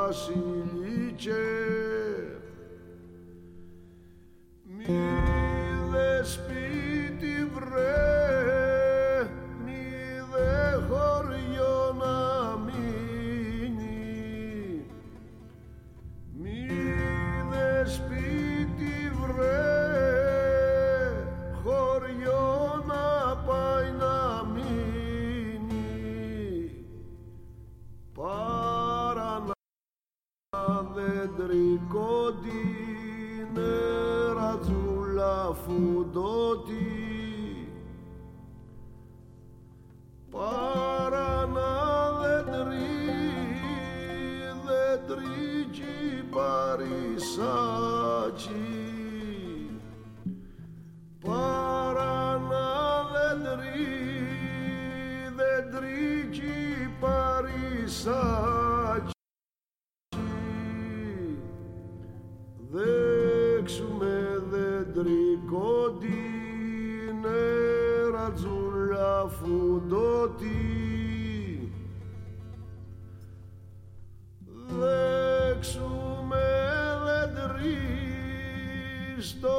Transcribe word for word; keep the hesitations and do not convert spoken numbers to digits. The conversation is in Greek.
βασιλίτσε, μη δε σπίτι βρε, μη δε χωριό να μείνει, μη δε σπίτι βρε, χωριό να πάει να μείνει, παρά να δεντρικό την ρατζούλα φουντώτη, παρά να δεντρί, δεντρίκι παρισάκι, παρά να δεντρί, δεντρίκι παρισάκι, δέξουμε δεντρικό την ρατζούλα φουντώτη, δέξουμε δεντρί στο